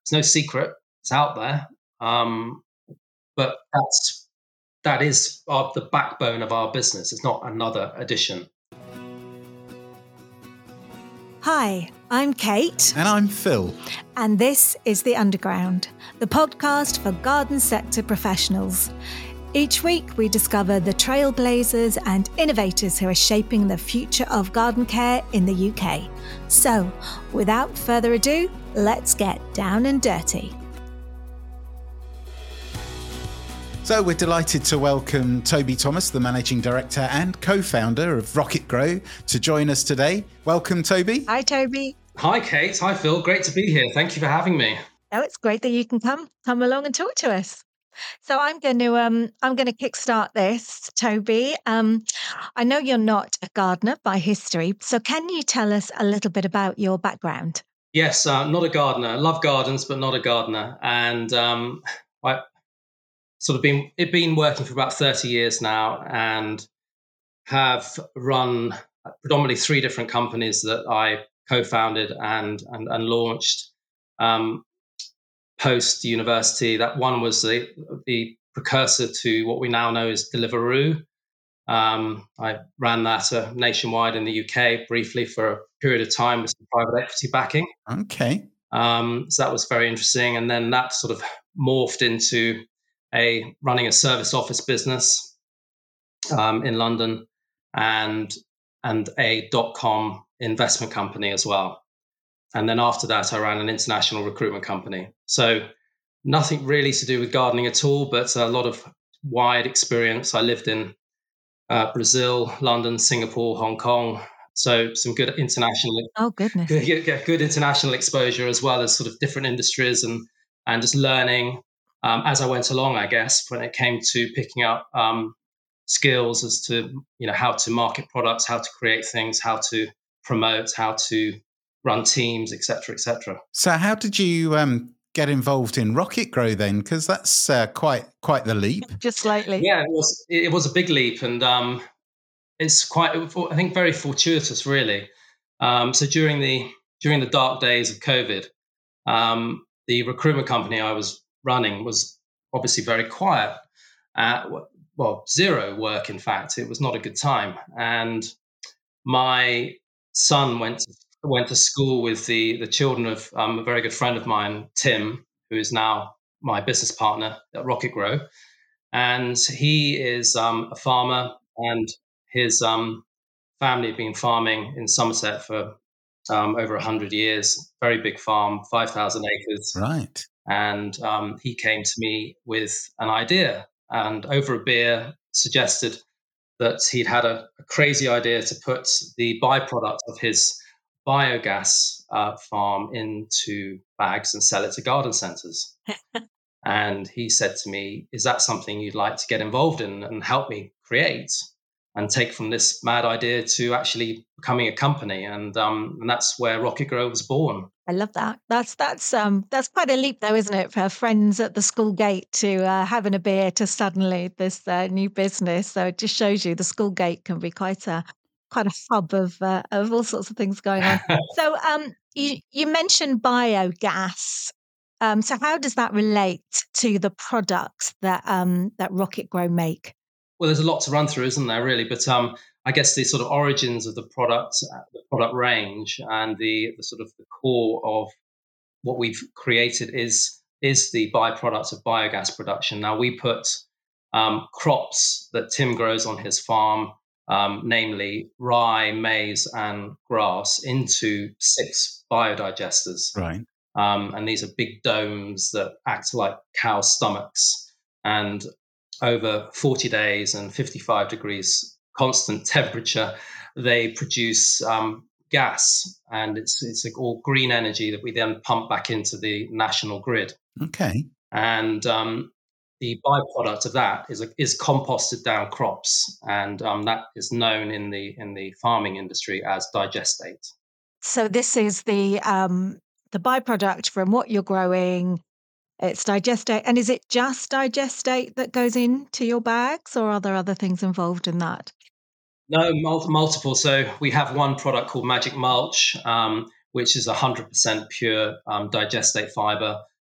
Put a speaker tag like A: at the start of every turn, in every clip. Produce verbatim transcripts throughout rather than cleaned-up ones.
A: it's no secret. It's out there. Um, but that's that is our, the backbone of our business. It's not another addition.
B: Hi, I'm Kate.
C: And I'm Phil.
B: And this is The Underground, the podcast for garden sector professionals. Each week, we discover the trailblazers and innovators who are shaping the future of garden care in the U K. So, without further ado, let's get down and dirty.
C: So we're delighted to welcome Toby Thomas, the Managing Director and co-founder of Rocket Grow, to join us today. Welcome, Toby.
B: Hi, Toby.
A: Hi, Kate. Hi, Phil. Great to be here. Thank you for having me.
B: Oh, it's great that you can come come along and talk to us. So I'm going to um I'm going to kickstart this, Toby. Um, I know you're not a gardener by history, so can you tell us a little bit about your background?
A: Yes, uh, not a gardener. I love gardens, but not a gardener. And um, I sort of been it been working for about thirty years now, and have run predominantly three different companies that I co-founded and and, and launched. Um, post university. That one was the, the precursor to what we now know as Deliveroo. Um, I ran that uh, nationwide in the U K briefly for a period of time with some private equity backing.
C: Okay.
A: Um, so that was very interesting. And then that sort of morphed into a running a service office business um, in London and and a dot-com investment company as well. And then after that, I ran an international recruitment company. So nothing really to do with gardening at all, but a lot of wide experience. I lived in uh, Brazil, London, Singapore, Hong Kong. So some good international,
B: oh goodness,
A: good, good international exposure, as well as sort of different industries and and just learning um, as I went along. I guess when it came to picking up um, skills as to you know how to market products, how to create things, how to promote, how to run teams, et cetera, et cetera.
C: So how did you um, get involved in Rocket Grow then? Because that's uh, quite quite the leap.
B: Just slightly.
A: Yeah, it was it was a big leap, and um, it's quite I think very fortuitous, really. Um, so during the during the dark days of COVID, um, the recruitment company I was running was obviously very quiet. Uh, well, zero work. In fact, it was not a good time, and my son went to went to school with the the children of um, a very good friend of mine, Tim, who is now my business partner at Rocket Grow, and he is um, a farmer, and his um, family have been farming in Somerset for um, over a hundred years. Very big farm, five thousand acres.
C: Right.
A: And um, he came to me with an idea, and over a beer suggested that he'd had a, a crazy idea to put the byproduct of his biogas uh, farm into bags and sell it to garden centres. And he said to me, is that something you'd like to get involved in and help me create and take from this mad idea to actually becoming a company? And um, and that's where Rocket Grow was born.
B: I love that. That's that's um that's quite a leap, though, isn't it, for friends at the school gate to uh, having a beer to suddenly this uh, new business. So it just shows you the school gate can be quite a quite a hub of uh, of all sorts of things going on. So um you you mentioned biogas. Um, so how does that relate to the products that um that Rocket Grow make?
A: Well, there's a lot to run through, isn't there, really? But um, I guess the sort of origins of the product, the product range, and the, the sort of the core of what we've created is is the byproduct of biogas production. Now, we put um, crops that Tim grows on his farm, um, namely rye, maize, and grass, into six biodigesters.
C: Right.
A: Um, and these are big domes that act like cow stomachs. And over forty days and fifty-five degrees constant temperature, they produce um, gas, and it's it's like all green energy that we then pump back into the national grid.
C: Okay.
A: And um, the byproduct of that is is composted down crops, and um, that is known in the in the farming industry as digestate.
B: So this is the um, the byproduct from what you're growing. It's digestate. And is it just digestate that goes into your bags, or are there other things involved in that?
A: No, mul- multiple. So we have one product called Magic Mulch, um, which is one hundred percent pure um, digestate fiber.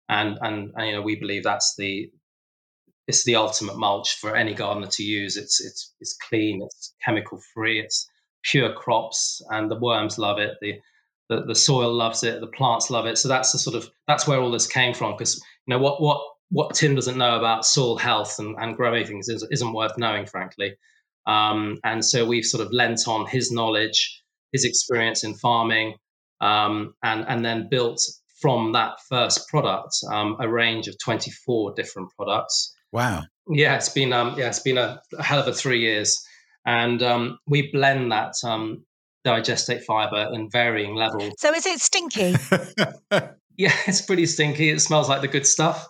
A: and, and and you know we believe that's the it's the ultimate mulch for any gardener to use. It's it's it's clean, it's chemical free, it's pure crops, and the worms love it. The the, the soil loves it, the plants love it. So that's the sort of that's where all this came from. Because you know what what what Tim doesn't know about soil health and, and growing things isn't, isn't worth knowing, frankly. Um, and so we've sort of lent on his knowledge, his experience in farming, um, and and then built from that first product um, a range of twenty-four different products.
C: Wow.
A: Yeah, it's been um, yeah, it's been a, a hell of a three years, and um, we blend that um, digestate fiber in varying levels.
B: So is it stinky?
A: Yeah, it's pretty stinky. It smells like the good stuff,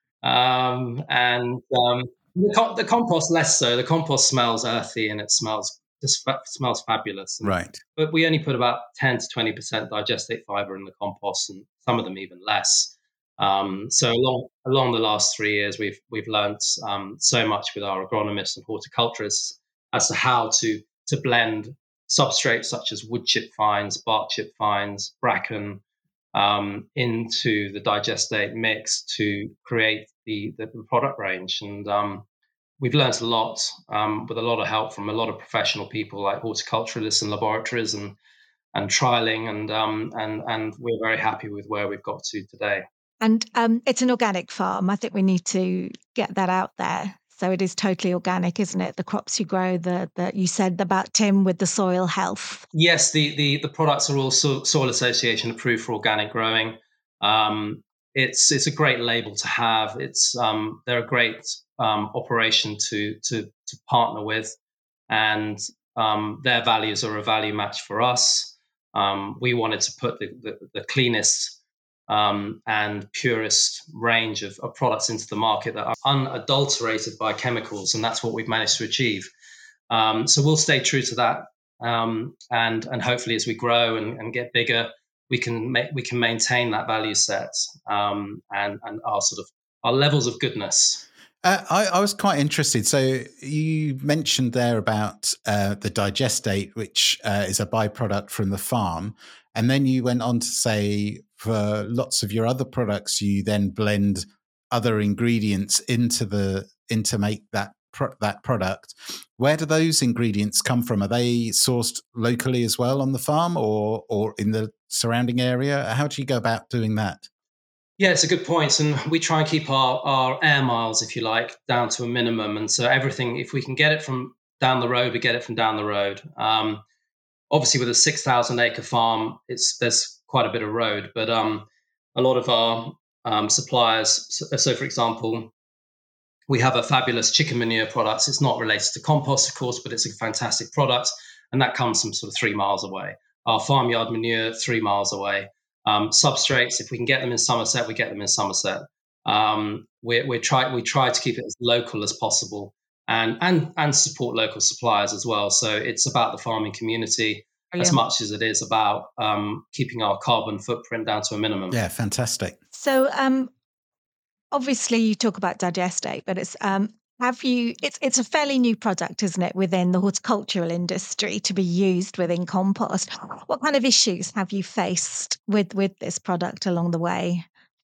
A: um, and um, the, co- the compost less so. The compost smells earthy and it smells just fa- smells fabulous. And,
C: right.
A: But we only put about ten to twenty percent digestate fiber in the compost, and some of them even less. Um, so along along the last three years, we've we've learnt um, so much with our agronomists and horticulturists as to how to to blend substrates such as wood chip fines, bark chip fines, bracken um, into the digestate mix to create the the, the product range. And um, we've learnt a lot um, with a lot of help from a lot of professional people like horticulturalists and laboratories and and trialing, and um, and and we're very happy with where we've got to today.
B: And um, it's an organic farm. I think we need to get that out there. So it is totally organic, isn't it? The crops you grow, the, the you said about Tim with the soil health.
A: Yes, the the, the products are all so, Soil Association approved for organic growing. Um, it's it's a great label to have. It's um, they're a great um, operation to to to partner with, and um, their values are a value match for us. Um, we wanted to put the the, the cleanest Um, and purest range of, of products into the market that are unadulterated by chemicals, and that's what we've managed to achieve. Um, so we'll stay true to that, um, and and hopefully as we grow and, and get bigger, we can make we can maintain that value set um, and and our sort of our levels of goodness.
C: Uh, I, I was quite interested. So you mentioned there about uh, the digestate, which uh, is a byproduct from the farm. And then you went on to say for lots of your other products, you then blend other ingredients into the into make that pro- that product. Where do those ingredients come from? Are they sourced locally as well on the farm or or in the surrounding area? How do you go about doing that?
A: Yeah, it's a good point. And we try and keep our, our air miles, if you like, down to a minimum. And so everything, if we can get it from down the road, we get it from down the road. Um, obviously, with a six thousand acre farm, it's there's quite a bit of road. But um, a lot of our um, suppliers, so, so for example, we have a fabulous chicken manure product. It's not related to compost, of course, but it's a fantastic product. And that comes from sort of three miles away. Our farmyard manure, three miles away. Um, substrates, if we can get them in Somerset, we get them in Somerset. Um, we we try we try to keep it as local as possible, and and and support local suppliers as well. So it's about the farming community
B: Brilliant.
A: as much as it is about um, keeping our carbon footprint down to a minimum.
C: Yeah, fantastic.
B: So um, obviously you talk about digestate, but it's um, have you? It's it's a fairly new product, isn't it, within the horticultural industry to be used within compost? What kind of issues have you faced with with this product along the way?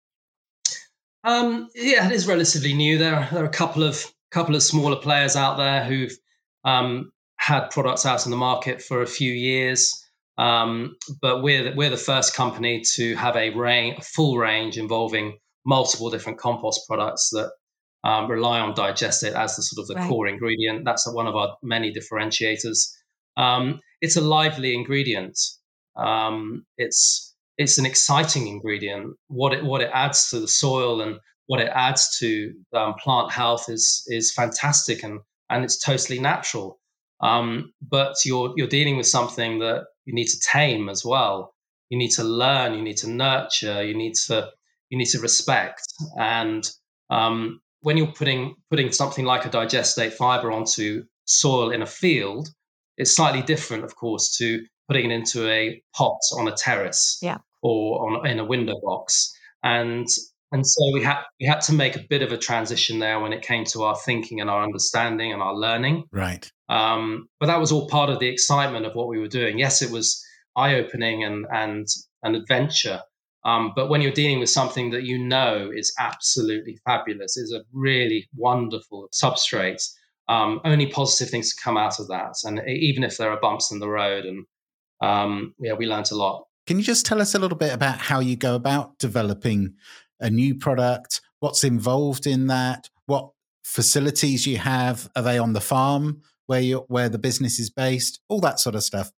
A: Um, yeah, it is relatively new. There, there are a couple of couple of smaller players out there who've um, had products out in the market for a few years, um, but we're the, we're the first company to have a range, a full range involving multiple different compost products that um, rely on digestate as the sort of the
B: Right.
A: core ingredient. That's one of our many differentiators. Um, it's a lively ingredient. Um, it's it's an exciting ingredient. What it what it adds to the soil and what it adds to um, plant health is is fantastic, and and it's totally natural. Um, but you're you're dealing with something that you need to tame as well. You need to learn. You need to nurture. You need to you need to respect. And um, when you're putting putting something like a digestate fiber onto soil in a field, it's slightly different, of course, to putting it into a pot on a terrace
B: Yeah.
A: or on in a window box. And and so we had we had to make a bit of a transition there when it came to our thinking and our understanding and our learning.
C: Right.
A: Um, but that was all part of the excitement of what we were doing. Yes, it was eye-opening and and an adventure. Um, but when you're dealing with something that you know is absolutely fabulous, is a really wonderful substrate, um, only positive things to come out of that. And even if there are bumps in the road, and um, yeah, we learned a lot.
C: Can you just tell us a little bit about how you go about developing a new product? What's involved in that? What facilities you have? Are they on the farm where you where the business is based? All that sort of stuff.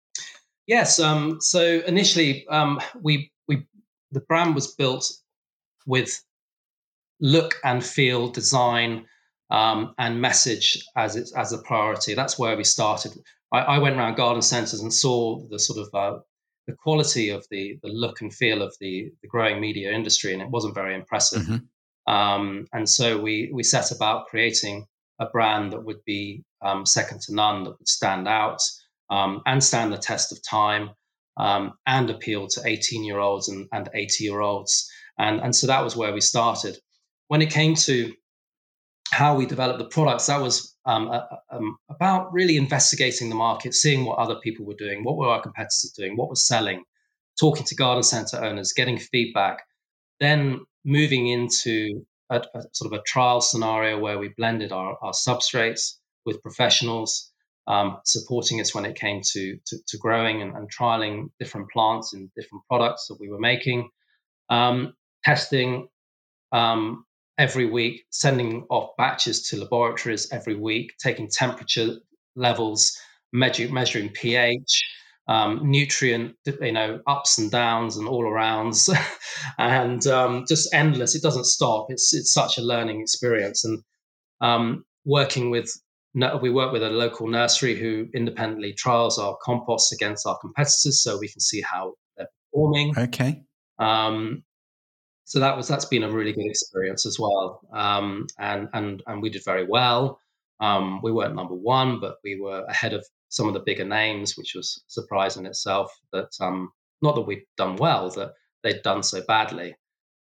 A: Yes. Um, so initially, um, we we the brand was built with look and feel, design, um, and message as it's as a priority. That's where we started. I, I went around garden centres and saw the sort of uh, the quality of the the look and feel of the the growing media industry, and it wasn't very impressive. Mm-hmm. Um, and so we we set about creating a brand that would be um, second to none, that would stand out um, and stand the test of time, um, and appeal to eighteen year olds and, and eighty year olds. And, and so that was where we started. When it came to how we developed the products, that was um, uh, um, about really investigating the market, seeing what other people were doing, what were our competitors doing, what was selling, talking to garden center owners, getting feedback, then moving into a, a sort of a trial scenario where we blended our, our substrates with professionals, um, supporting us when it came to, to, to growing and, and trialing different plants and different products that we were making, um, testing um, every week, sending off batches to laboratories every week, taking temperature levels, measure, measuring pH, um, nutrient, you know, ups and downs and all arounds, and um, just endless. It doesn't stop. It's it's such a learning experience. And um, working with, we work with a local nursery who independently trials our composts against our competitors, so we can see how they're performing.
C: Okay.
A: Um, So that was that's been a really good experience as well, um, and and and we did very well. Um, we weren't number one, but we were ahead of some of the bigger names, which was a surprise in itself. That um, not that we'd done well, that they'd done so badly.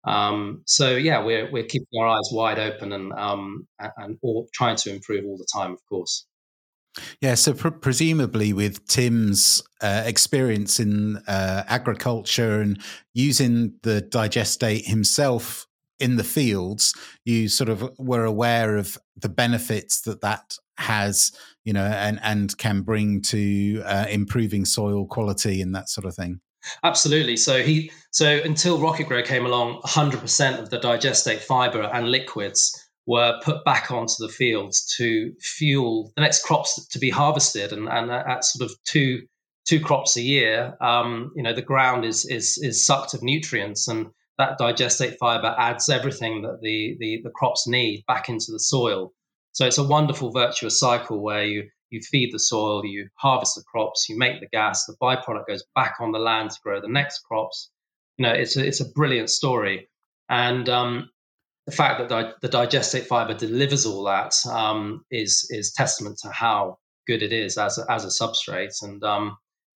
A: Um, so yeah, we're we're keeping our eyes wide open and um, and, and all, trying to improve all the time, of course.
C: Yeah, so pr- presumably with Tim's uh, experience in uh, agriculture and using the digestate himself in the fields, you sort of were aware of the benefits that that has, you know, and, and can bring to uh, improving soil quality and that sort of thing.
A: Absolutely. So he, so until Rocket Grow came along, one hundred percent of the digestate fiber and liquids were put back onto the fields to fuel the next crops to be harvested, and, and at sort of two two crops a year, um, you know, the ground is is is sucked of nutrients, and that digestate fiber adds everything that the the, the crops need back into the soil. So it's a wonderful virtuous cycle where you you feed the soil, you harvest the crops, you make the gas, the byproduct goes back on the land to grow the next crops. You know, it's a, it's a brilliant story, and um, the fact that di- the digestate fiber delivers all that um, is is testament to how good it is as a, as a substrate. And um,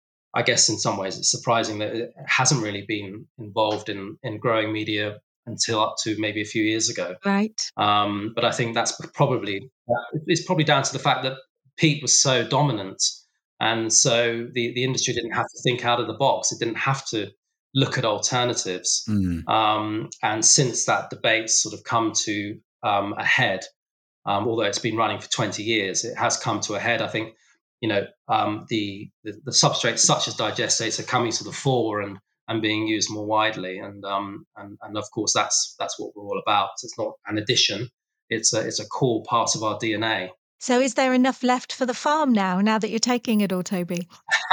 A: I guess in some ways it's surprising that it hasn't really been involved in in growing media until up to maybe a few years ago.
B: Right.
A: Um, but I think that's probably it's probably down to the fact that peat was so dominant, and so the the industry didn't have to think out of the box. It didn't have to look at alternatives. Mm. Um, and since that debate's sort of come to um, a head, um, although it's been running for twenty years, it has come to a head. I think, you know, um, the, the the substrates such as digestates are coming to the fore and and being used more widely. And um, and and of course that's that's what we're all about. It's not an addition; it's a it's a core part of our D N A.
B: So is there enough left for the farm now, now that you're taking it all, Toby?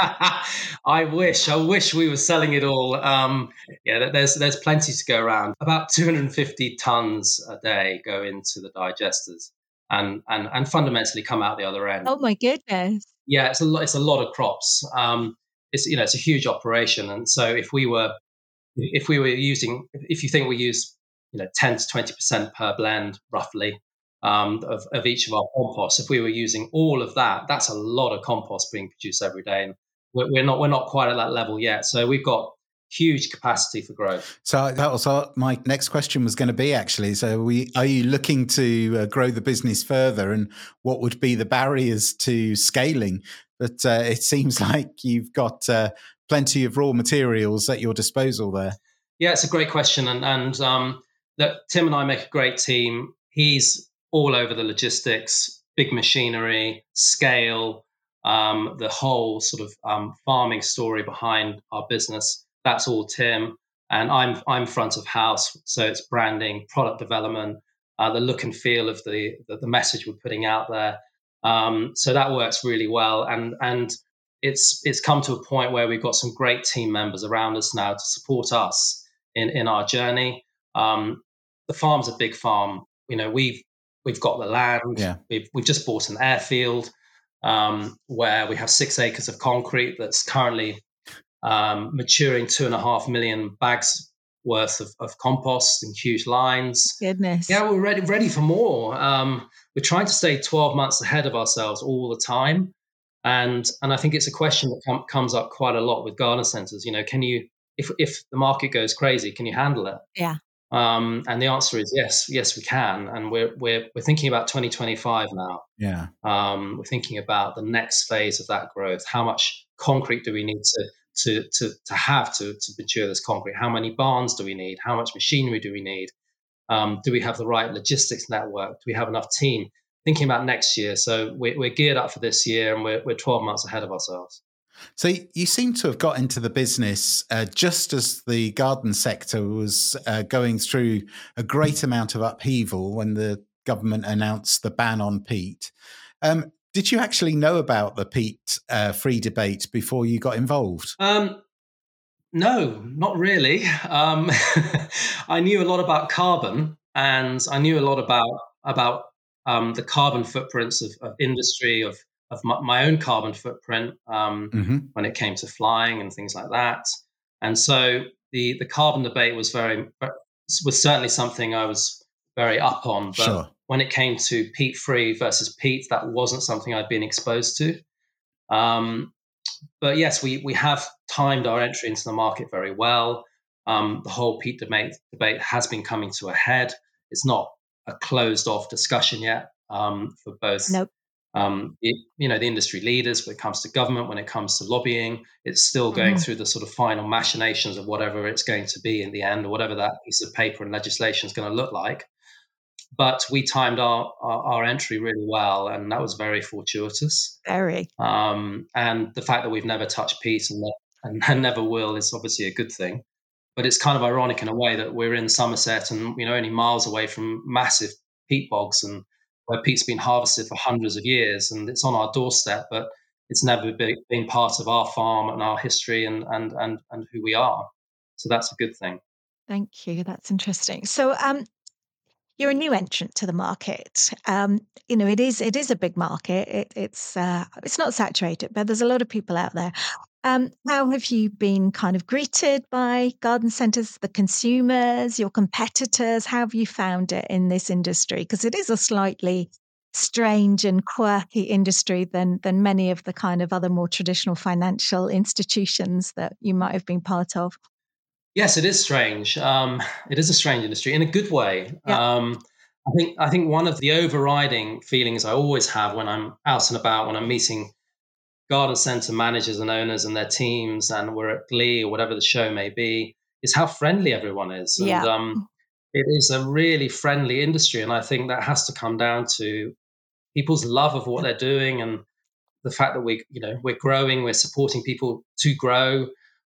A: I wish, I wish we were selling it all. Um, yeah, there's there's plenty to go around. About two hundred fifty tons a day go into the digesters and, and, and fundamentally come out the other end.
B: Oh my goodness.
A: Yeah, it's a lot, it's a lot of crops. Um, it's, you know, it's a huge operation. And so if we were, if we were using, if you think we use, you know, ten to twenty percent per blend roughly, Um, of, of each of our composts. If we were using all of that, that's a lot of compost being produced every day, and we're, we're not we're not quite at that level yet. So we've got huge capacity for growth.
C: So that was our, my next question was going to be actually. So we are you looking to uh, grow the business further, and what would be the barriers to scaling? But uh, it seems like you've got uh, plenty of raw materials at your disposal there.
A: Yeah, it's a great question. And, and um, that Tim and I make a great team. He's all over the logistics, big machinery, scale, um, the whole sort of um, farming story behind our business. That's all Tim. And I'm I'm front of house, so it's branding, product development, uh, the look and feel of the, the the message we're putting out there. Um, so that works really well, and and it's it's come to a point where we've got some great team members around us now to support us in in our journey. Um, the farm's a big farm. You know, we've we've got the land.
C: Yeah.
A: We've we've just bought an airfield um, where we have six acres of concrete that's currently um, maturing two and a half million bags worth of, of compost in huge lines.
B: Goodness.
A: Yeah, we're ready ready for more. Um, we're trying to stay twelve months ahead of ourselves all the time. And and I think it's a question that com- comes up quite a lot with garden centers. You know, can you, if if the market goes crazy, can you handle it?
B: Yeah.
A: Um, and the answer is yes, yes, we can. And we're we're we're thinking about twenty twenty-five now.
C: Yeah.
A: Um, we're thinking about the next phase of that growth. How much concrete do we need to to to to have to to mature this concrete? How many barns do we need? How much machinery do we need? Um, do we have the right logistics network? Do we have enough team? Thinking about next year. So we're, we're geared up for this year, and we're, we're twelve months ahead of ourselves.
C: So you seem to have got into the business uh, just as the garden sector was uh, going through a great amount of upheaval when the government announced the ban on peat. Um, did you actually know about the peat uh, free debate before you got involved?
A: Um, no, not really. Um, I knew a lot about carbon, and I knew a lot about about um, the carbon footprints of, of industry, of of my, my own carbon footprint um,
C: Mm-hmm.
A: when it came to flying and things like that. And so the the carbon debate was very was certainly something I was very up on. But
C: Sure.
A: when it came to peat free versus peat, that wasn't something I'd been exposed to. Um, but yes, we we have timed our entry into the market very well. Um, the whole peat debate debate has been coming to a head. It's not a closed off discussion yet um, for both.
B: Nope.
A: Um, it, you know, the industry leaders when it comes to government, when it comes to lobbying, it's still going
B: Mhm.
A: through the sort of final machinations of whatever it's going to be in the end, or whatever that piece of paper and legislation is going to look like. But we timed our, our, our entry really well, and that was very fortuitous.
B: Very.
A: Um, and the fact that we've never touched peat and, and, and never will is obviously a good thing. But it's kind of ironic in a way that we're in Somerset and, you know, only miles away from massive peat bogs, and where peat's been harvested for hundreds of years, and it's on our doorstep, but it's never been, been part of our farm and our history and, and and and who we are. So that's a good thing.
B: Thank you. That's interesting. So, um, you're a new entrant to the market. Um, you know, it is it is a big market. It, it's uh, it's not saturated, but there's a lot of people out there. Um, how have you been kind of greeted by garden centres, the consumers, your competitors? How have you found it in this industry? Because it is a slightly strange and quirky industry than than many of the kind of other more traditional financial institutions that you might have been part of.
A: Yes, it is strange. Um, it is a strange industry in a good way.
B: Yeah.
A: Um, I think I think one of the overriding feelings I always have when I'm out and about, when I'm meeting garden centre managers and owners and their teams, and we're at Glee or whatever the show may be, is how friendly everyone is. And
B: Yeah.
A: um, it is a really friendly industry. And I think that has to come down to people's love of what they're doing, and the fact that we, you know, we're growing, we're supporting people to grow.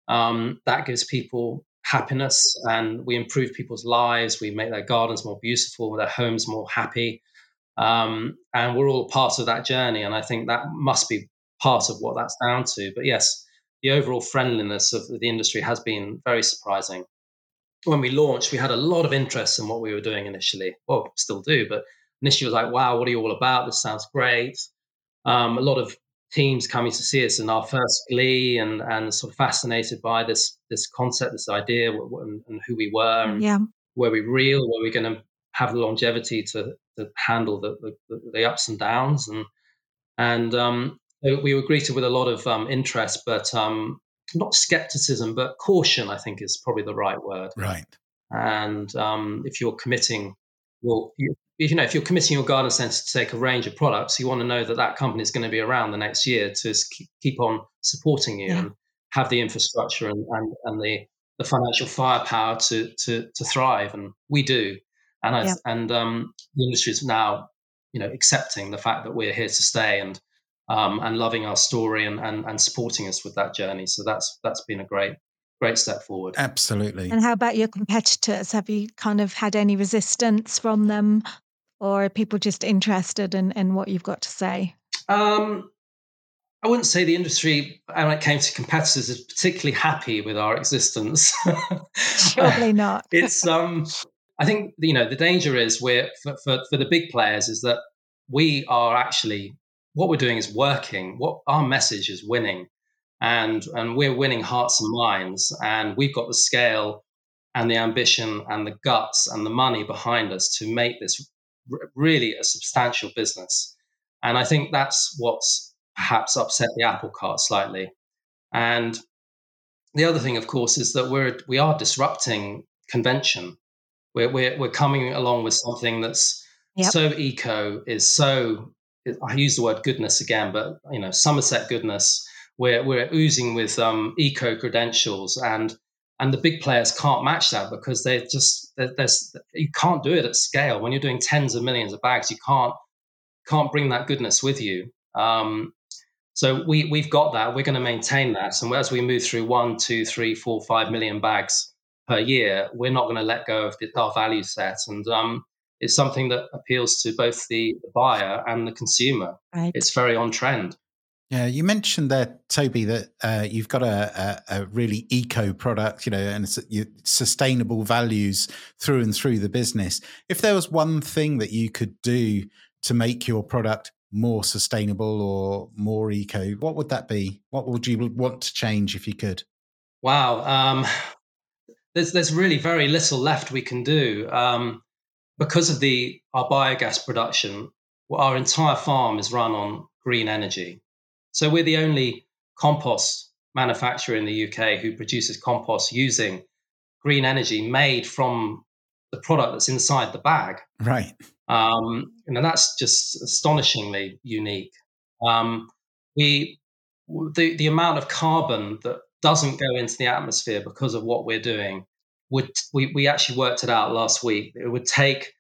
A: Um, that gives people happiness, and we improve people's lives. We make their gardens more beautiful, their homes more happy. Um, and we're all part of that journey. And I think that must be part of what that's down to. But yes, the overall friendliness of the industry has been very surprising. When we launched, we had a lot of interest in what we were doing initially. Well, still do, but initially it was like, wow, what are you all about? This sounds great. Um, a lot of teams coming to see us in our first Glee, and, and sort of fascinated by this this concept, this idea, and, and who we were, and
B: Yeah.
A: were we real, were we going to have the longevity to, to handle the, the, the ups and downs, and and um, so we were greeted with a lot of um, interest, but um, not skepticism, but caution, I think is probably the right word.
C: Right.
A: And um, if you're committing, well, you, you know, if you're committing your garden centre to take a range of products, you want to know that that company is going to be around the next year to keep, keep on supporting you,
B: Yeah.
A: and have the infrastructure and, and, and the the financial firepower to to to thrive, and we do. And I,
B: Yeah.
A: and um, the industry is now, you know, accepting the fact that we're here to stay, and um, and loving our story, and, and and supporting us with that journey. So that's that's been a great great step forward.
C: Absolutely.
B: And how about your competitors? Have you kind of had any resistance from them, or are people just interested in, in what you've got to say?
A: Um, I wouldn't say the industry, when it came to competitors, is particularly happy with our existence.
B: Surely not.
A: It's um, I think, you know, the danger is we're for, for for the big players is that we are actually, what we're doing is working. What our message is winning, and and we're winning hearts and minds, and we've got the scale and the ambition and the guts and the money behind us to make this r- really a substantial business. And I think that's what's perhaps upset the apple cart slightly. And the other thing, of course, is that we're we are disrupting convention. We're we're, we're coming along with something that's
B: Yep.
A: so eco, is so, I use the word goodness again, but you know, Somerset goodness. We're we're oozing with um, eco credentials, and and the big players can't match that because they just there's you can't do it at scale. When you're doing tens of millions of bags, you can't can't bring that goodness with you. Um, so we we've got that. We're going to maintain that, and as we move through one, two, three, four, five million bags per year, we're not going to let go of the, our value set, and um, it's something that appeals to both the, the buyer and the consumer.
B: Right.
A: It's very on trend.
C: Yeah, you mentioned there, Toby, that uh, you've got a, a, a really eco product, you know, and it's, you, sustainable values through and through the business. If there was one thing that you could do to make your product more sustainable or more eco, what would that be? What would you want to change if you could?
A: Wow, um, there's there's really very little left we can do um, because of the our biogas production. Well, our entire farm is run on green energy. So we're the only compost manufacturer in the U K who produces compost using green energy made from the product that's inside the bag.
C: Right.
A: Um, and that's just astonishingly unique. Um, we the the amount of carbon that doesn't go into the atmosphere because of what we're doing would we we actually worked it out last week. It would take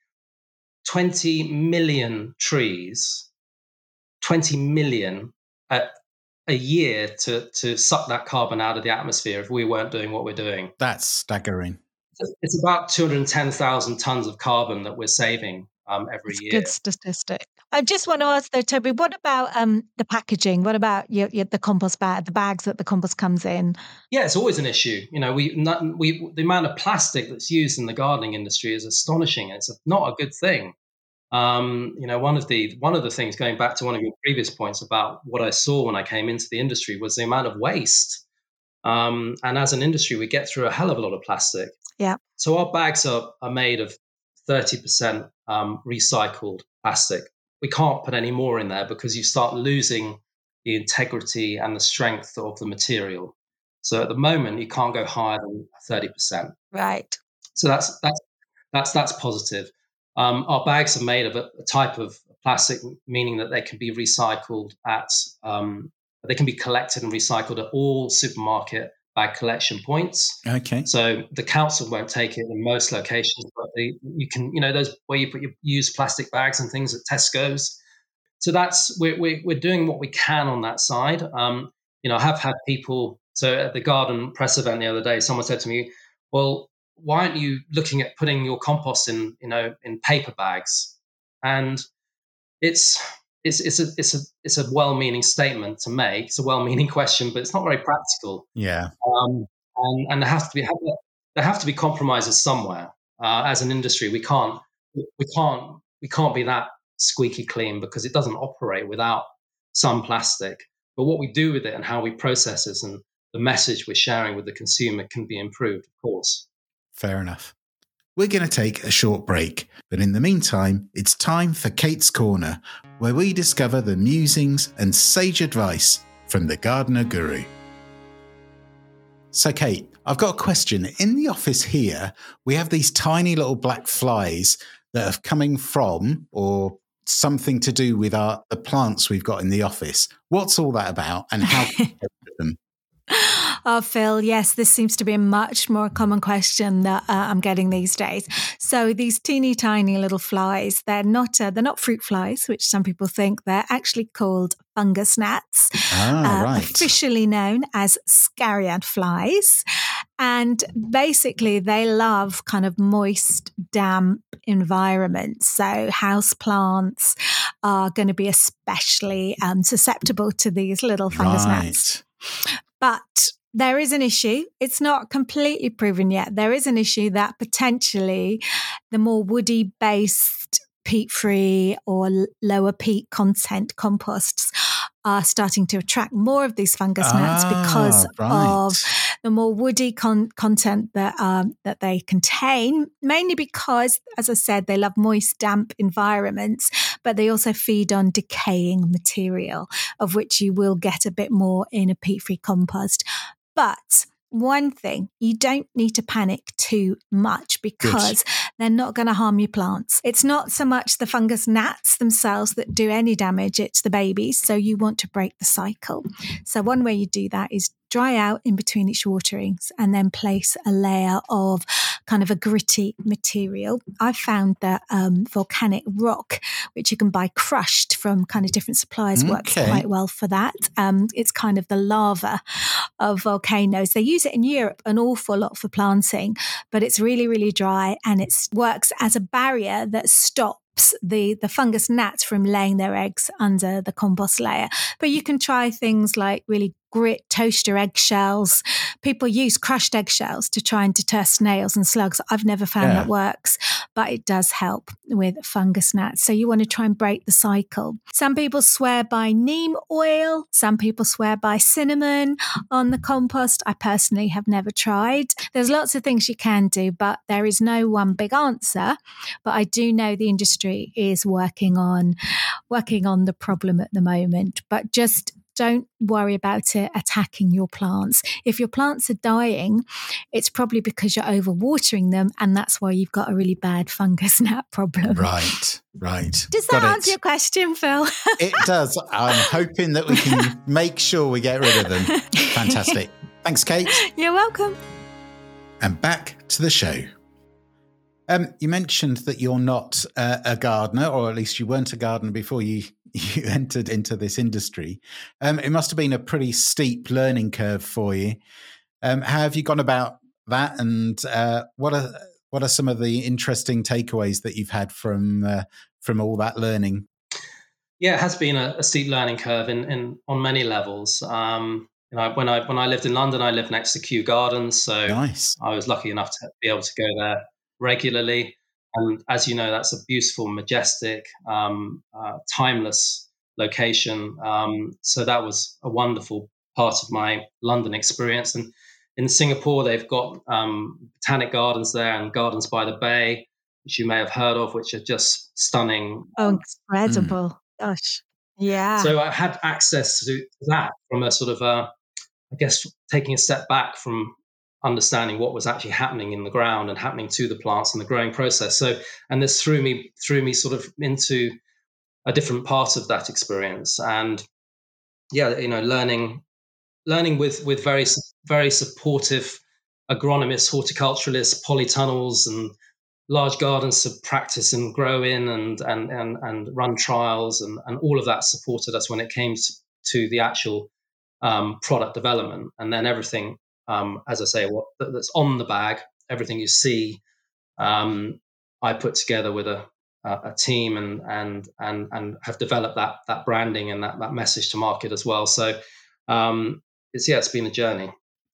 A: twenty million trees, twenty million at a year to to suck that carbon out of the atmosphere if we weren't doing what we're doing.
C: That's staggering.
A: It's about two hundred ten thousand tons of carbon that we're saving um, every
B: It's a
A: year.
B: good statistic. I just want to ask though, Toby, what about um, the packaging? What about your, your, the compost bag, the bags that the compost comes in?
A: Yeah, it's always an issue. You know, we not, we the amount of plastic that's used in the gardening industry is astonishing. It's a, not a good thing. Um, you know, one of the one of the things, going back to one of your previous points about what I saw when I came into the industry, was the amount of waste. Um, and as an industry, we get through a hell of a lot of plastic.
B: Yeah.
A: So our bags are, are made of thirty percent um, recycled plastic. We can't put any more in there because you start losing the integrity and the strength of the material. So at the moment, you can't go higher than thirty percent.
B: Right.
A: So that's that's that's that's positive. Um, our bags are made of a, a type of plastic, meaning that they can be recycled at um, they can be collected and recycled at all supermarket bag collection points.
C: Okay.
A: So the council won't take it in most locations, but they, you can, you know, those where you put your used plastic bags and things at Tesco's. So that's we're we're, we're doing what we can on that side. Um, you know, I have had people. So at the garden press event the other day, someone said to me, "Well, why aren't you looking at putting your compost in, you know, in paper bags?" And it's it's it's a it's a it's a well-meaning statement to make. It's a well-meaning question, but it's not very practical.
C: Yeah.
A: Um, and and there has to be there have to be compromises somewhere. Uh, as an industry, we can't we can't we can't be that squeaky clean because it doesn't operate without some plastic. But what we do with it and how we process it and the message we're sharing with the consumer can be improved, of course.
C: Fair enough. We're going to take a short break, but in the meantime, it's time for Kate's Corner, where we discover the musings and sage advice from the gardener guru. So, Kate, I've got a question. In the office here, we have these tiny little black flies that are coming from or something to do with our the plants we've got in the office. What's all that about and how can we get rid of them?
B: Oh, Phil, yes, this seems to be a much more common question that uh, I'm getting these days. So these teeny tiny little flies, they're not uh, they're not fruit flies, which some people think. They're actually called fungus gnats,
C: ah,
B: uh,
C: right.
B: officially known as scariad flies. And basically, they love kind of moist, damp environments. So house plants are going to be especially um, susceptible to these little fungus
C: right.
B: gnats. But there is an issue. It's not completely proven yet. There is an issue that potentially the more woody based, peat free or lower peat content composts are starting to attract more of these fungus gnats
C: ah,
B: because
C: right.
B: of the more woody con- content that um, that they contain, mainly because, as I said, they love moist, damp environments, but they also feed on decaying material, of which you will get a bit more in a peat-free compost. But one thing, you don't need to panic too much because Good. They're not going to harm your plants. It's not so much the fungus gnats themselves that do any damage, it's the babies. So you want to break the cycle. So one way you do that is dry out in between each waterings and then place a layer of kind of a gritty material. I found that um, volcanic rock, which you can buy crushed from kind of different suppliers, okay. works quite well for that. Um, it's kind of the lava of volcanoes. They use it in Europe an awful lot for planting, but it's really, really dry and it works as a barrier that stops the, the fungus gnats from laying their eggs under the compost layer. But you can try things like really grit toaster eggshells. People use crushed eggshells to try and deter snails and slugs. I've never found yeah. that works, but it does help with fungus gnats. So you want to try and break the cycle. Some people swear by neem oil. Some people swear by cinnamon on the compost. I personally have never tried. There's lots of things you can do, but there is no one big answer. But I do know the industry is working on working on the problem at the moment. But just don't worry about it attacking your plants. If your plants are dying, it's probably because you're overwatering them, and that's why you've got a really bad fungus gnat problem.
C: Right, right.
B: Does that got answer it. your question, Phil?
C: It does. I'm hoping that we can make sure we get rid of them. Fantastic. Thanks, Kate.
B: You're welcome.
C: And back to the show. Um, you mentioned that you're not uh, a gardener, or at least you weren't a gardener before you, you entered into this industry. Um, it must have been a pretty steep learning curve for you. Um, how have you gone about that, and uh, what are what are some of the interesting takeaways that you've had from uh, from all that learning?
A: Yeah, it has been a, a steep learning curve in, in on many levels. Um, you know, when I when I lived in London, I lived next to Kew Gardens, so
C: nice.
A: I was lucky enough to be able to go there regularly. And as you know, that's a beautiful, majestic, um, uh, timeless location. Um, so that was a wonderful part of my London experience. And in Singapore, they've got um, botanic gardens there and gardens by the bay, which you may have heard of, which are just stunning.
B: Oh, incredible. Mm. Gosh. Yeah.
A: So I had access to that from a sort of, uh, I guess, taking a step back from understanding what was actually happening in the ground and happening to the plants and the growing process. So, and this threw me threw me sort of into a different part of that experience. And yeah, you know, learning learning with with very very supportive agronomists, horticulturalists, polytunnels, and large gardens to practice and grow in, and and and, and run trials, and and all of that supported us when it came to, to the actual um, product development, and then everything. Um, as I say, what that's on the bag, everything you see, um, I put together with a, a team, and and and and have developed that that branding and that that message to market as well. So um, it's yeah, it's been a journey.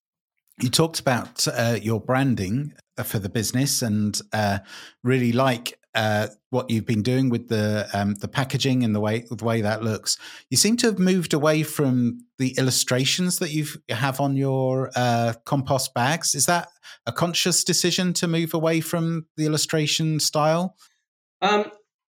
C: You talked about uh, your branding for the business, and uh, really like uh, what you've been doing with the um, the packaging and the way the way that looks. You seem to have moved away from the illustrations that you have on your uh, compost bags. Is that a conscious decision to move away from the illustration style?
A: Um,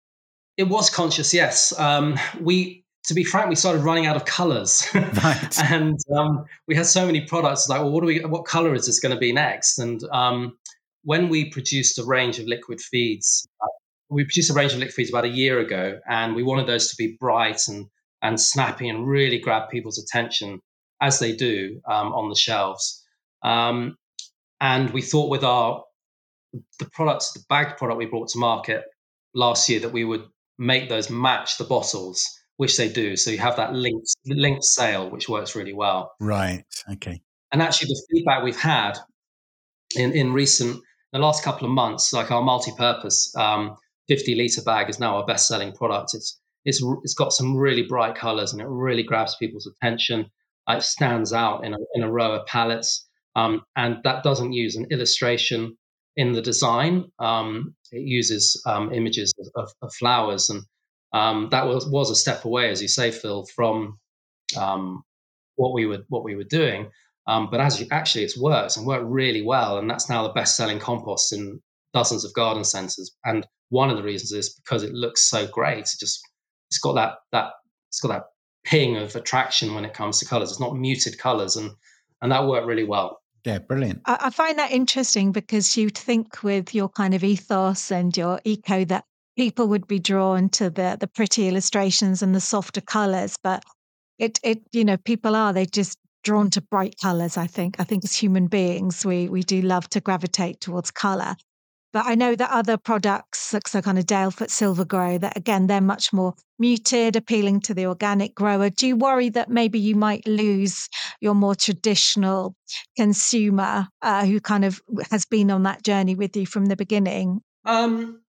A: it was conscious, yes. Um, we. To be frank, we started running out of colors,
C: right.
A: and um, we had so many products. Like, well, what do we? What color is this going to be next? And um, when we produced a range of liquid feeds, uh, we produced a range of liquid feeds about a year ago, and we wanted those to be bright and and snappy and really grab people's attention. as they do um, on the shelves. Um, and we thought with our the products, the bagged product we brought to market last year, that we would make those match the bottles, which they do. So you have that linked linked sale, which works really well.
C: Right. Okay.
A: And actually, the feedback we've had in in recent the last couple of months, like our multi-purpose um, fifty liter bag is now our best selling product. It's it's it's got some really bright colors and it really grabs people's attention. Uh, it stands out in a in a row of pallets, um, and that doesn't use an illustration in the design. Um, it uses um, images of, of, of flowers, and um, that was was a step away, as you say, Phil, from um, what we were what we were doing. Um, but as you, actually, it's worked and worked really well, and that's now the best-selling compost in dozens of garden centres. And one of the reasons is because it looks so great. It just it's got that that it's got that ping of attraction when it comes to colours. It's not muted colours, and and that worked really well.
C: Yeah, brilliant.
B: I, I find that interesting because you'd think with your kind of ethos and your eco that people would be drawn to the the pretty illustrations and the softer colours, but it it you know people are they just drawn to bright colours. I think I think as human beings we we do love to gravitate towards colour. But I know that other products, like so kind of Dalefoot Silver Grow, that again they're much more muted, appealing to the organic grower. Do you worry that maybe you might lose your more traditional consumer uh, who kind of has been on that journey with you from the beginning?
A: Um,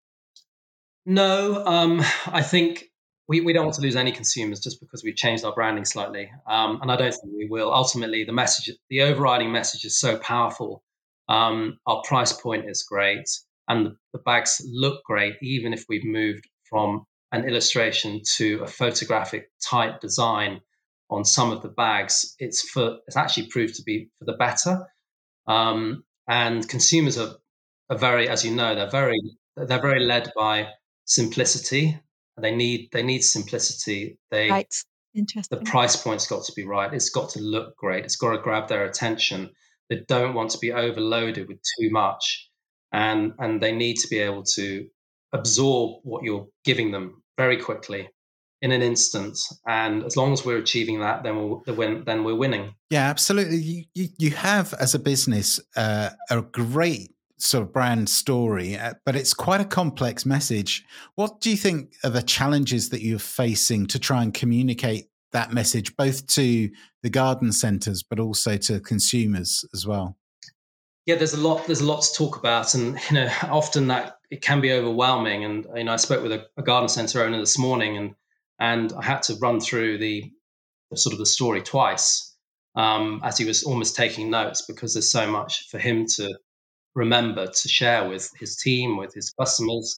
A: no, um, I think we, we don't want to lose any consumers just because we've changed our branding slightly. Um, and I don't think we will. Ultimately, the message, the overriding message is so powerful. Um, our price point is great and the, the bags look great, even if we've moved from an illustration to a photographic type design on some of the bags. It's for, it's actually proved to be for the better. Um, and consumers are, are very, as you know, they're very, they're very led by simplicity. They need they need simplicity. They
B: Right.
A: The
B: Interesting.
A: price point's got to be right. It's got to look great. It's got to grab their attention. They don't want to be overloaded with too much, and and they need to be able to absorb what you're giving them very quickly in an instant. And as long as we're achieving that, then we'll the win, then we're winning.
C: Yeah, absolutely. You you, you have as a business uh, a great sort of brand story, uh, but it's quite a complex message. What do you think are the challenges that you're facing to try and communicate that message both to the garden centres but also to consumers as well?
A: Yeah, there's a lot. There's a lot to talk about, and you know, often that it can be overwhelming. And you know, I spoke with a, a garden centre owner this morning, and and I had to run through the, the sort of the story twice um, as he was almost taking notes because there's so much for him to remember to share with his team, with his customers.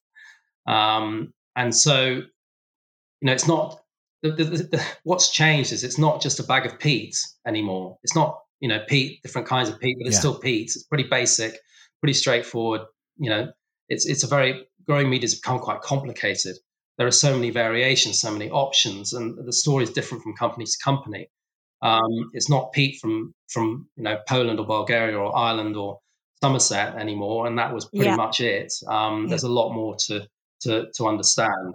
A: Um, and so, you know, it's not the, the, the, what's changed is it's not just a bag of peat anymore. It's not, you know, peat, different kinds of peat, but it's
C: Yeah.
A: still peat. It's pretty basic, pretty straightforward. You know, it's it's a very growing media has become quite complicated. There are so many variations, so many options, and the story is different from company to company. Um, it's not peat from from you know Poland or Bulgaria or Ireland or Somerset anymore, and that was pretty
B: Yeah.
A: much it. Um,
B: Yeah.
A: there's a lot more to to to understand,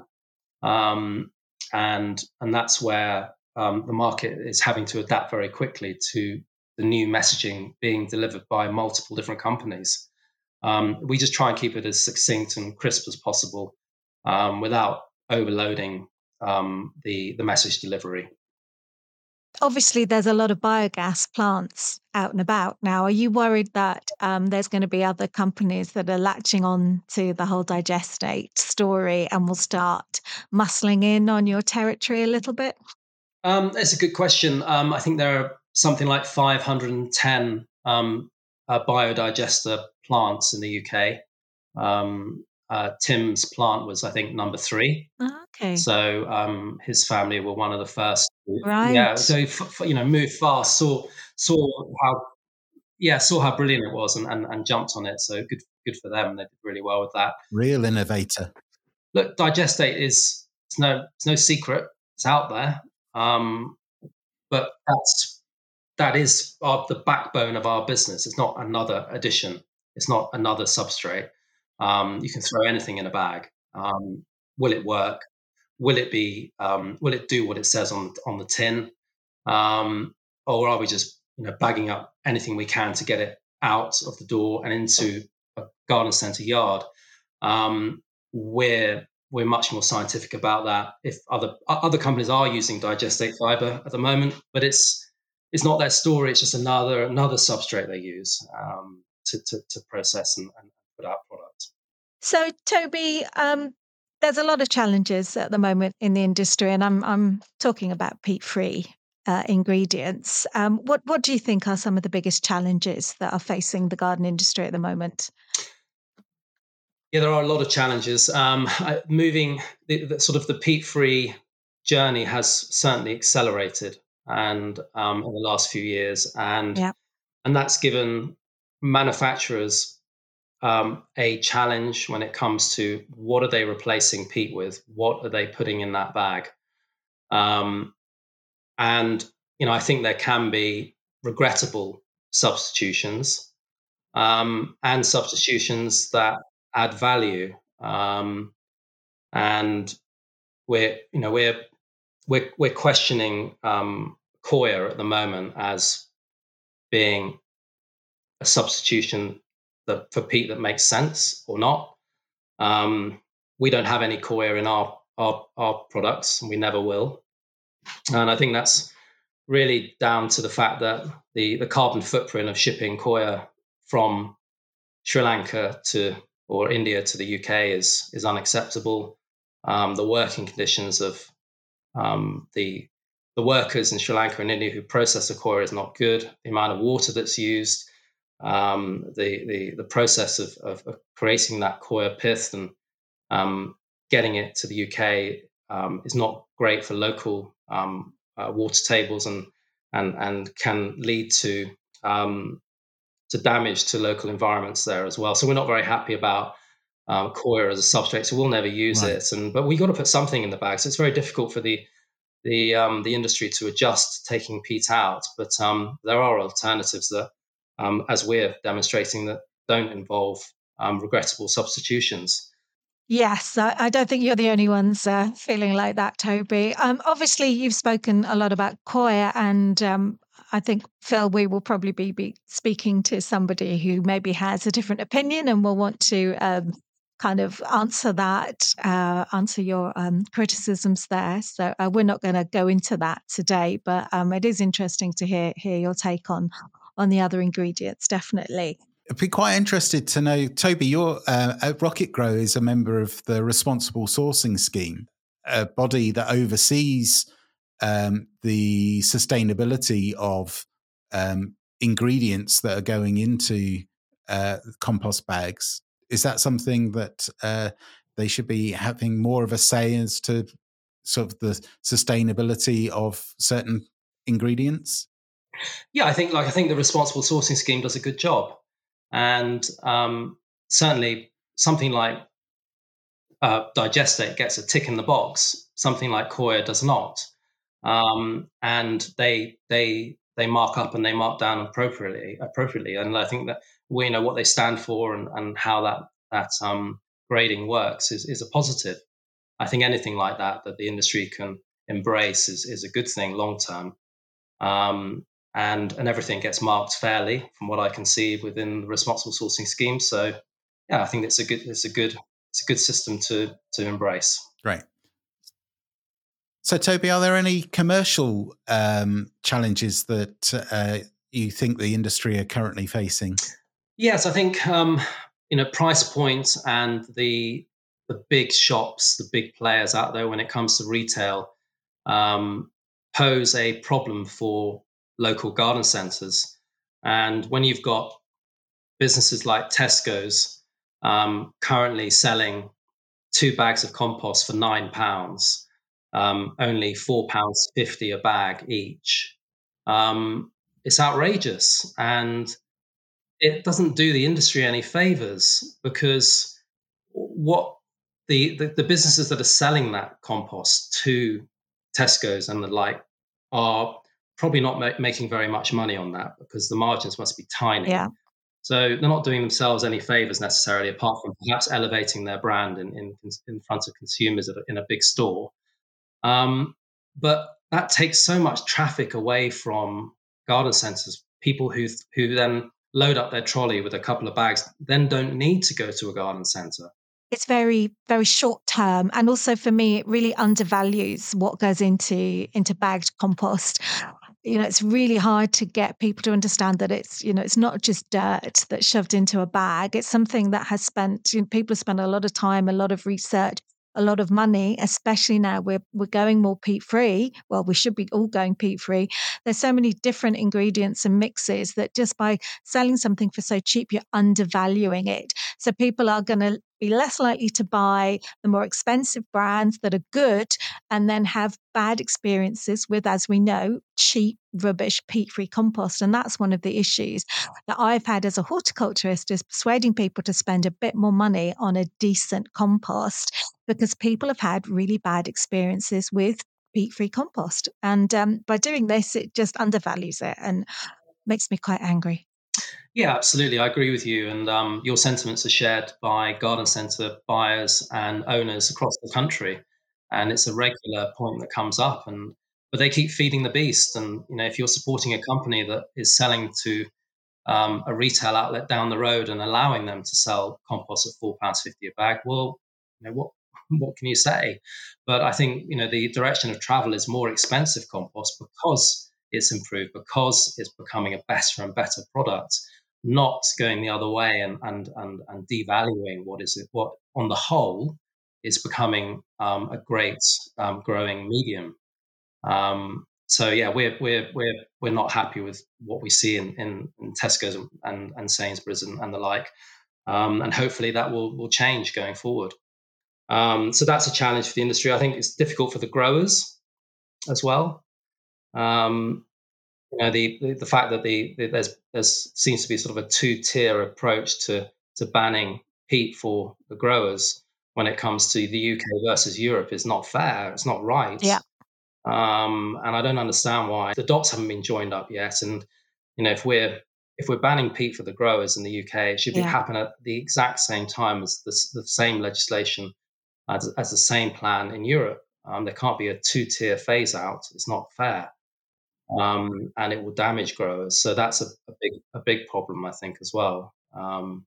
A: um, and and that's where um, the market is having to adapt very quickly to the new messaging being delivered by multiple different companies. Um, we just try and keep it as succinct and crisp as possible um, without overloading um, the the message delivery.
B: Obviously, there's a lot of biogas plants out and about now. Are you worried that um, there's going to be other companies that are latching on to the whole digestate story and will start muscling in on your territory a little bit?
A: Um, it's a good question. Um, I think there are something like five hundred ten um, uh, biodigester plants in the U K. Um, uh, Tim's plant was, I think, number three.
B: Ah, okay.
A: So um, his family were one of the first. to- Yeah,
B: Right.
A: so f- f- you know, moved fast, saw saw how yeah saw how brilliant it was, and, and, and jumped on it. So good good for them. They did really well with that.
C: Real innovator.
A: Look, digestate is it's no it's no secret. It's out there. Um, but that's that is our, the backbone of our business. It's not another addition. It's not another substrate. Um, you can throw anything in a bag. Um, will it work? Will it be? Um, will it do what it says on on the tin? Um, or are we just, you know, bagging up anything we can to get it out of the door and into a garden centre yard? Um, we're we're much more scientific about that. If other other companies are using digestate fibre at the moment, but it's it's not their story. It's just another another substrate they use um, to, to to process and, and put out products.
B: So, Toby, um, there's a lot of challenges at the moment in the industry, and I'm I'm talking about peat-free uh, ingredients. Um, what what do you think are some of the biggest challenges that are facing the garden industry at the moment?
A: Yeah, there are a lot of challenges. Um, moving the, the sort of the peat-free journey has certainly accelerated, and um, in the last few years, and
B: Yeah.
A: and that's given manufacturers um, a challenge when it comes to what are they replacing peat with, what are they putting in that bag, um, and you know I think there can be regrettable substitutions um, and substitutions that add value. Um, and we're you know we're we're we're questioning um, coir at the moment as being a substitution that for peat that makes sense or not. Um, we don't have any coir in our, our our products, and we never will. And I think that's really down to the fact that the the carbon footprint of shipping coir from Sri Lanka to or India to the U K is is unacceptable. Um, the working conditions of um, the the workers in Sri Lanka and India who process the coir is not good. The amount of water that's used, um, the, the the process of, of, of creating that coir pith and um, getting it to the U K um, is not great for local um, uh, water tables and and and can lead to um, to damage to local environments there as well. So we're not very happy about um, coir as a substrate. So we'll never use
C: Right.
A: it. And but we got to put something in the bag. So it's very difficult for the the um, the industry to adjust to taking peat out. But um, there are alternatives that, um, as we're demonstrating, that don't involve um, regrettable substitutions.
B: Yes, I, I don't think you're the only ones uh, feeling like that, Toby. Um, obviously, you've spoken a lot about coir, and um, I think, Phil, we will probably be, be speaking to somebody who maybe has a different opinion and will want to um, kind of answer that, uh, answer your um, criticisms there. So uh, we're not going to go into that today, but um, it is interesting to hear hear your take on on the other ingredients, definitely.
C: I'd be quite interested to know, Toby, your uh, Rocket Grow is a member of the Responsible Sourcing Scheme, a body that oversees um, the sustainability of um, ingredients that are going into uh, compost bags. Is that something that uh, they should be having more of a say as to sort of the sustainability of certain ingredients?
A: Yeah, I think like I think the Responsible Sourcing Scheme does a good job, and um, certainly something like uh, Digestate gets a tick in the box. Something like coir does not, um, and they they they mark up and they mark down appropriately appropriately. And I think that we know what they stand for and, and how that that um, grading works is is a positive. I think anything like that that the industry can embrace is is a good thing long term. Um, and and everything gets marked fairly from what I can see within the responsible sourcing scheme. So yeah, I think it's a good it's a good it's a good system to to embrace.
C: Great. So, Toby, are there any commercial um, challenges that uh, you think the industry are currently facing?
A: Yes, I think um, you know price points and the the big shops, the big players out there when it comes to retail um, pose a problem for local garden centres. And when you've got businesses like Tesco's um, currently selling two bags of compost for nine pounds, um, only four pounds fifty a bag each. Um, it's outrageous, and it doesn't do the industry any favors because what the, the the businesses that are selling that compost to Tesco's and the like are probably not ma- making very much money on that because the margins must be tiny.
B: Yeah.
A: So they're not doing themselves any favors necessarily, apart from perhaps elevating their brand in in, in front of consumers in a big store. Um, but that takes so much traffic away from garden centres, people who who then load up their trolley with a couple of bags, then don't need to go to a garden centre.
B: It's very, very short term. And also for me, it really undervalues what goes into, into bagged compost. You know, it's really hard to get people to understand that it's, you know, it's not just dirt that's shoved into a bag. It's something that has spent, you know, people have spent a lot of time, a lot of research, a lot of money, especially now we're we're going more peat free. Well, we should be all going peat free. There's so many different ingredients and mixes that just by selling something for so cheap, you're undervaluing it. So people are going to be less likely to buy the more expensive brands that are good and then have bad experiences with, as we know, cheap, rubbish, peat-free compost. And that's one of the issues that I've had as a horticulturist, is persuading people to spend a bit more money on a decent compost, because people have had really bad experiences with peat-free compost. And um, by doing this, it just undervalues it and makes me quite angry.
A: Yeah, absolutely. I agree with you. And um, your sentiments are shared by garden centre buyers and owners across the country. And it's a regular point that comes up. And but they keep feeding the beast. And you know, if you're supporting a company that is selling to um, a retail outlet down the road and allowing them to sell compost at four pounds fifty a bag, well, you know what what can you say? But I think you know the direction of travel is more expensive compost because it's improved, because it's becoming a better and better product, not going the other way and and and, and devaluing what is it, what on the whole is becoming um, a great um, growing medium. Um, so yeah, we're we're we're we're not happy with what we see in in, in Tesco's and and Sainsbury's and, and the like, um, and hopefully that will will change going forward. Um, so that's a challenge for the industry. I think it's difficult for the growers as well. Um, you know, the, the the fact that the, the there's there's seems to be sort of a two tier approach to to banning peat for the growers when it comes to the U K versus Europe is not fair. It's not right.
B: Yeah.
A: Um, and I don't understand why the dots haven't been joined up yet. And you know, if we're if we're banning peat for the growers in the U K, it should be
B: Yeah.
A: happen at the exact same time as the, the same legislation as, as the same plan in Europe. Um, there can't be a two tier phase out. It's not fair. Um, and it will damage growers. So that's a, a big a big problem, I think, as well. Um,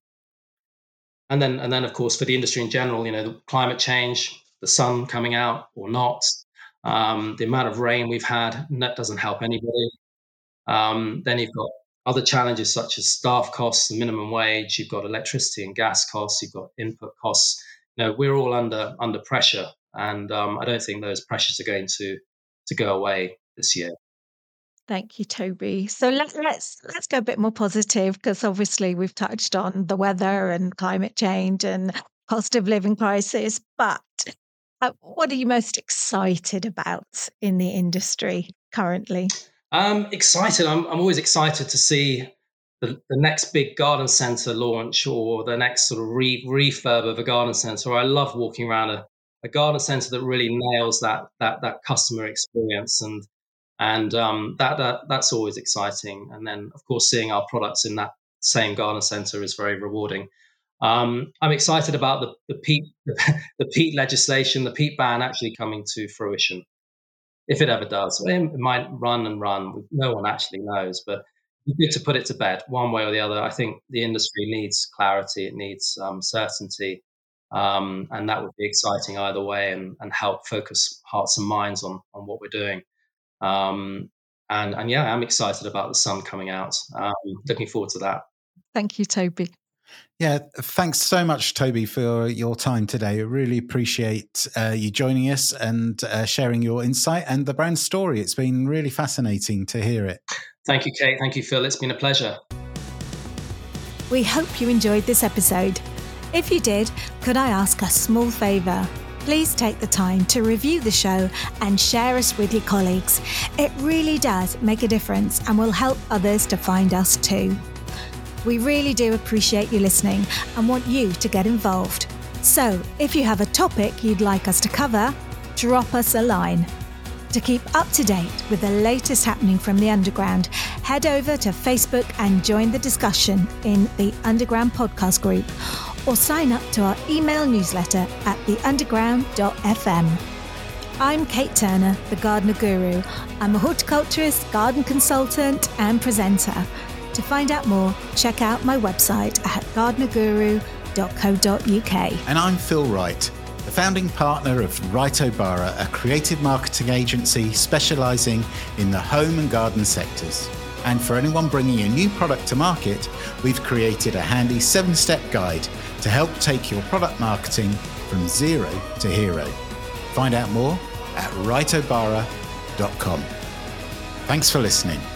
A: and then and then of course for the industry in general, you know, the climate change, the sun coming out or not, um, the amount of rain we've had, that doesn't help anybody. Um, then you've got other challenges such as staff costs, the minimum wage. You've got electricity and gas costs. You've got input costs. You know, we're all under under pressure, and um, I don't think those pressures are going to to go away this year.
B: Thank you, Toby. So let, let's let's go a bit more positive, because obviously we've touched on the weather and climate change and cost of living crisis. But uh, what are you most excited about in the industry currently?
A: Um, excited. I'm I'm always excited to see the, the next big garden centre launch or the next sort of re, refurb of a garden centre. I love walking around a, a garden centre that really nails that that that customer experience, and and um, that, that that's always exciting. And then of course seeing our products in that same garden centre is very rewarding. Um, I'm excited about the the peat the peat legislation, the peat ban actually coming to fruition. If it ever does, it might run and run. No one actually knows, but it's good to put it to bed one way or the other. I think the industry needs clarity. It needs um, certainty. Um, and that would be exciting either way, and, and help focus hearts and minds on, on what we're doing. Um, and, and yeah, I'm excited about the sun coming out. Um, looking forward to that.
B: Thank you, Toby.
C: Yeah, thanks so much, Toby, for your time today. I really appreciate uh, you joining us and uh, sharing your insight and the brand story. It's been really fascinating to hear it.
A: Thank you, Kate. Thank you, Phil. It's been a pleasure.
B: We hope you enjoyed this episode. If you did, could I ask a small favour? Please take the time to review the show and share us with your colleagues. It really does make a difference and will help others to find us too. We really do appreciate you listening and want you to get involved. So if you have a topic you'd like us to cover, drop us a line. To keep up to date with the latest happening from the Underground, head over to Facebook and join the discussion in the Underground podcast group, or sign up to our email newsletter at the underground dot f m. I'm Kate Turner, the Gardener Guru. I'm a horticulturist, garden consultant and presenter. To find out more, check out my website at gardener guru dot co dot uk.
C: And I'm Phil Wright, the founding partner of Wright O'Bara, a creative marketing agency specialising in the home and garden sectors. And for anyone bringing a new product to market, we've created a handy seven-step guide to help take your product marketing from zero to hero. Find out more at wright o'bara dot com. Thanks for listening.